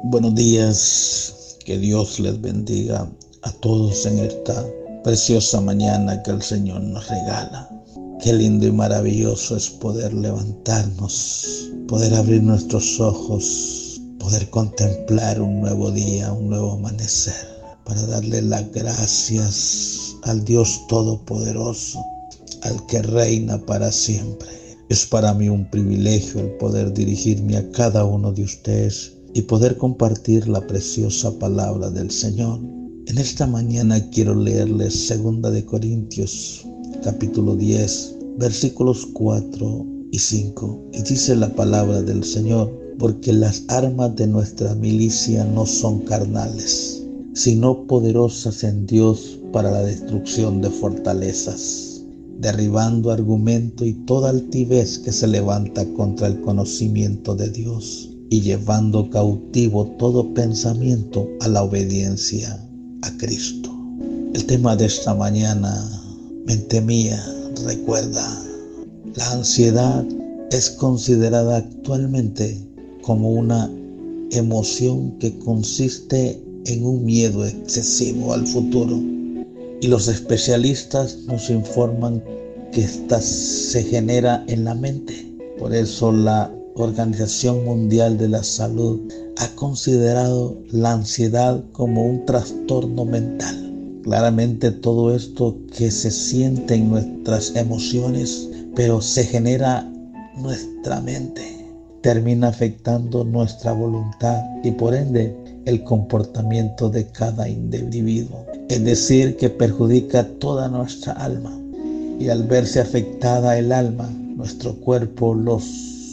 Buenos días, que Dios les bendiga a todos en esta preciosa mañana que el Señor nos regala. Qué lindo y maravilloso es poder levantarnos, poder abrir nuestros ojos, poder contemplar un nuevo día, un nuevo amanecer, para darle las gracias al Dios Todopoderoso, al que reina para siempre. Es para mí un privilegio el poder dirigirme a cada uno de ustedes y poder compartir la preciosa palabra del Señor. En esta mañana quiero leerles 2 Corintios, capítulo 10, versículos 4 y 5. Y dice la palabra del Señor: porque las armas de nuestra milicia no son carnales, sino poderosas en Dios para la destrucción de fortalezas, derribando argumento y toda altivez que se levanta contra el conocimiento de Dios, y llevando cautivo todo pensamiento a la obediencia a Cristo. El tema de esta mañana: mente mía, recuerda. La ansiedad es considerada actualmente como una emoción que consiste en un miedo excesivo al futuro, y los especialistas nos informan que esta se genera en la mente. Por eso la Organización Mundial de la Salud ha considerado la ansiedad como un trastorno mental. Claramente todo esto que se siente en nuestras emociones, pero se genera nuestra mente, termina afectando nuestra voluntad y por ende el comportamiento de cada individuo. Es decir, que perjudica toda nuestra alma, y al verse afectada el alma, nuestro cuerpo los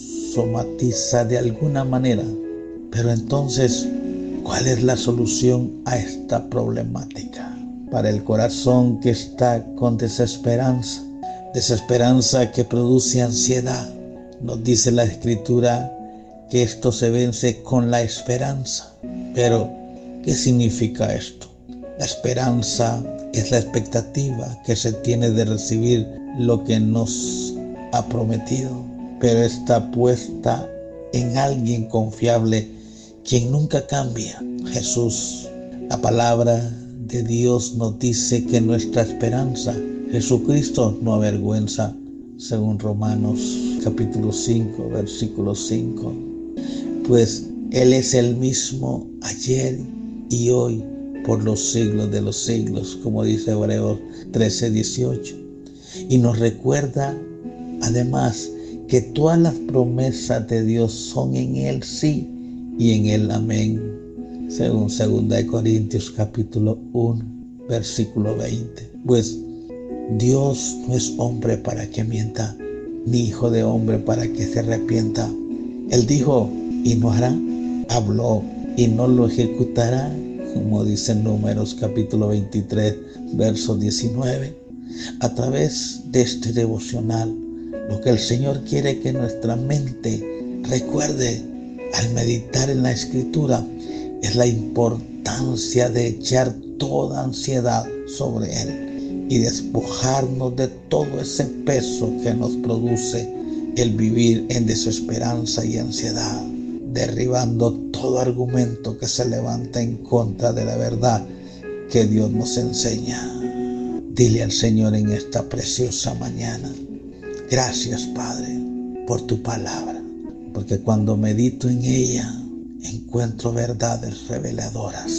somatiza de alguna manera. Pero entonces, ¿cuál es la solución a esta problemática? Para el corazón que está con desesperanza que produce ansiedad, nos dice la Escritura que esto se vence con la esperanza. Pero, ¿qué significa esto? La esperanza es la expectativa que se tiene de recibir lo que nos ha prometido, pero está puesta en alguien confiable, quien nunca cambia: Jesús. La palabra de Dios nos dice que nuestra esperanza, Jesucristo, no avergüenza, según Romanos capítulo 5, versículo 5. Pues Él es el mismo ayer y hoy, por los siglos de los siglos, como dice Hebreos 13:18. Y nos recuerda además que todas las promesas de Dios son en Él sí y en Él amén, según 2 Corintios capítulo 1, versículo 20. Pues Dios no es hombre para que mienta, ni hijo de hombre para que se arrepienta. Él dijo y no hará, habló y no lo ejecutará, como dice en Números capítulo 23, verso 19. A través de este devocional, lo que el Señor quiere que nuestra mente recuerde al meditar en la Escritura es la importancia de echar toda ansiedad sobre Él y despojarnos de todo ese peso que nos produce el vivir en desesperanza y ansiedad, derribando todo argumento que se levanta en contra de la verdad que Dios nos enseña. Dile al Señor en esta preciosa mañana: gracias, Padre, por tu palabra, porque cuando medito en ella encuentro verdades reveladoras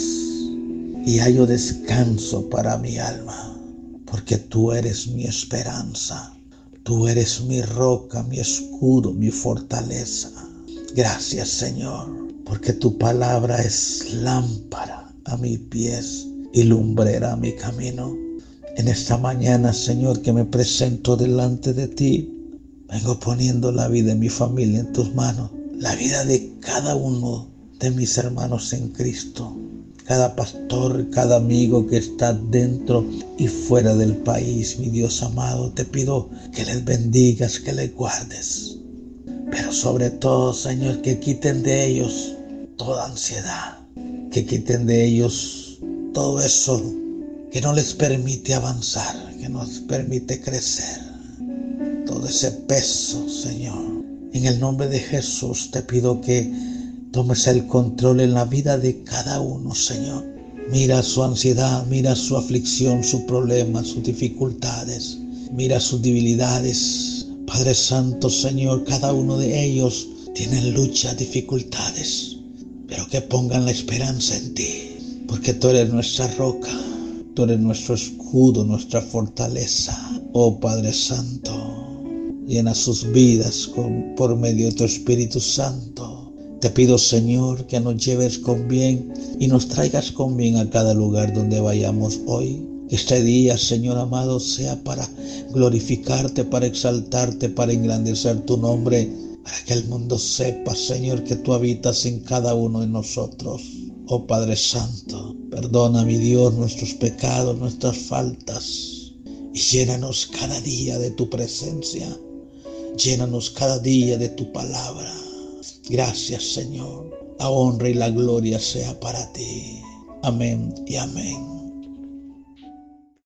y hallo descanso para mi alma, porque tú eres mi esperanza, tú eres mi roca, mi escudo, mi fortaleza. Gracias, Señor, porque tu palabra es lámpara a mis pies y lumbrera a mi camino. En esta mañana, Señor, que me presento delante de ti, vengo poniendo la vida de mi familia en tus manos, la vida de cada uno de mis hermanos en Cristo, cada pastor, cada amigo que está dentro y fuera del país. Mi Dios amado, te pido que les bendigas, que les guardes, pero sobre todo, Señor, que quiten de ellos toda ansiedad, que quiten de ellos todo eso que no les permite avanzar, que no les permite crecer, todo ese peso, Señor. En el nombre de Jesús te pido que tomes el control en la vida de cada uno, Señor. Mira su ansiedad, mira su aflicción, su problema, sus dificultades, mira sus debilidades. Padre Santo, Señor, cada uno de ellos tienen luchas, dificultades, pero que pongan la esperanza en ti, porque tú eres nuestra roca, tú eres nuestro escudo, nuestra fortaleza. Oh Padre Santo, llena sus vidas por medio de tu Espíritu Santo. Te pido, Señor, que nos lleves con bien y nos traigas con bien a cada lugar donde vayamos hoy. Que este día, Señor amado, sea para glorificarte, para exaltarte, para engrandecer tu nombre, para que el mundo sepa, Señor, que tú habitas en cada uno de nosotros. Oh Padre Santo, perdona, mi Dios, nuestros pecados, nuestras faltas, y llénanos cada día de tu presencia. Llénanos cada día de tu palabra. Gracias, Señor. La honra y la gloria sea para ti. Amén y amén.